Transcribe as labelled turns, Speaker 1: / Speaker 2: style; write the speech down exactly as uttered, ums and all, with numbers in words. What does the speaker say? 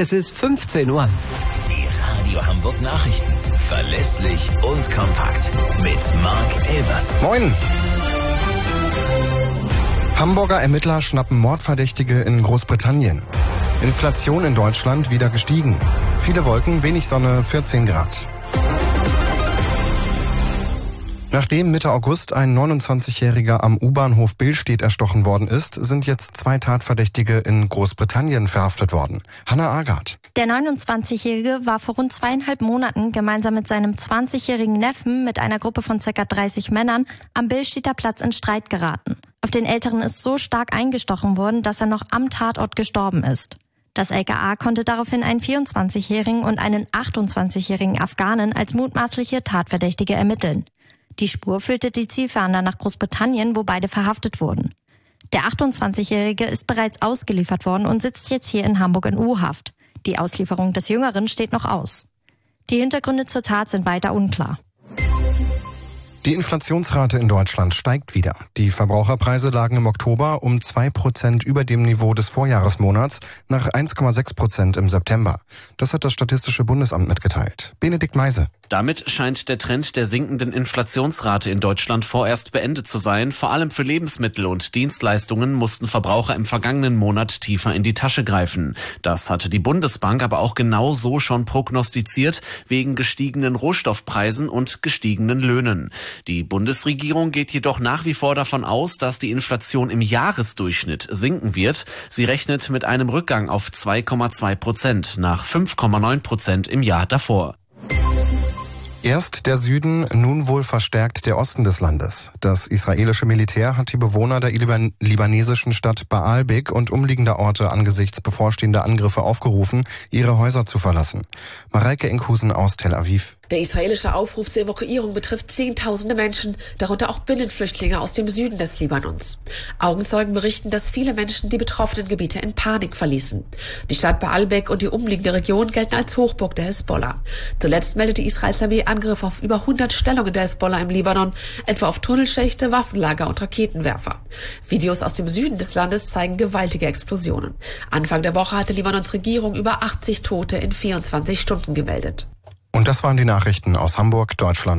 Speaker 1: Es ist fünfzehn Uhr.
Speaker 2: Die Radio Hamburg Nachrichten. Verlässlich und kompakt. Mit Marc Elvers.
Speaker 3: Moin. Hamburger Ermittler schnappen Mordverdächtige in Großbritannien. Inflation in Deutschland wieder gestiegen. Viele Wolken, wenig Sonne, vierzehn Grad. Nachdem Mitte August ein neunundzwanzigjähriger am U-Bahnhof Billstedt erstochen worden ist, sind jetzt zwei Tatverdächtige in Großbritannien verhaftet worden. Hannah Agard.
Speaker 4: Der neunundzwanzigjährige war vor rund zweieinhalb Monaten gemeinsam mit seinem zwanzigjährigen Neffen mit einer Gruppe von ca. dreißig Männern am Billstedter Platz in Streit geraten. Auf den Älteren ist so stark eingestochen worden, dass er noch am Tatort gestorben ist. Das L K A konnte daraufhin einen vierundzwanzigjährigen und einen achtundzwanzigjährigen Afghanen als mutmaßliche Tatverdächtige ermitteln. Die Spur führte die Zielfahnder nach Großbritannien, wo beide verhaftet wurden. Der achtundzwanzigjährige ist bereits ausgeliefert worden und sitzt jetzt hier in Hamburg in U-Haft. Die Auslieferung des Jüngeren steht noch aus. Die Hintergründe zur Tat sind weiter unklar.
Speaker 3: Die Inflationsrate in Deutschland steigt wieder. Die Verbraucherpreise lagen im Oktober um zwei Prozent über dem Niveau des Vorjahresmonats nach eins Komma sechs Prozent im September. Das hat das Statistische Bundesamt mitgeteilt. Benedikt Meise.
Speaker 5: Damit scheint der Trend der sinkenden Inflationsrate in Deutschland vorerst beendet zu sein. Vor allem für Lebensmittel und Dienstleistungen mussten Verbraucher im vergangenen Monat tiefer in die Tasche greifen. Das hatte die Bundesbank aber auch genau so schon prognostiziert, wegen gestiegenen Rohstoffpreisen und gestiegenen Löhnen. Die Bundesregierung geht jedoch nach wie vor davon aus, dass die Inflation im Jahresdurchschnitt sinken wird. Sie rechnet mit einem Rückgang auf zwei Komma zwei Prozent nach fünf Komma neun Prozent im Jahr davor.
Speaker 3: Erst der Süden, nun wohl verstärkt der Osten des Landes. Das israelische Militär hat die Bewohner der Liban- libanesischen Stadt Baalbek und umliegender Orte angesichts bevorstehender Angriffe aufgerufen, ihre Häuser zu verlassen. Mareike Enkhusen aus Tel Aviv.
Speaker 6: Der israelische Aufruf zur Evakuierung betrifft Zehntausende Menschen, darunter auch Binnenflüchtlinge aus dem Süden des Libanons. Augenzeugen berichten, dass viele Menschen die betroffenen Gebiete in Panik verließen. Die Stadt Baalbek und die umliegende Region gelten als Hochburg der Hisbollah. Zuletzt meldete Israels Armee Angriffe auf über hundert Stellungen der Hisbollah im Libanon, etwa auf Tunnelschächte, Waffenlager und Raketenwerfer. Videos aus dem Süden des Landes zeigen gewaltige Explosionen. Anfang der Woche hatte Libanons Regierung über achtzig Tote in vierundzwanzig Stunden gemeldet.
Speaker 3: Und das waren die Nachrichten aus Hamburg, Deutschland.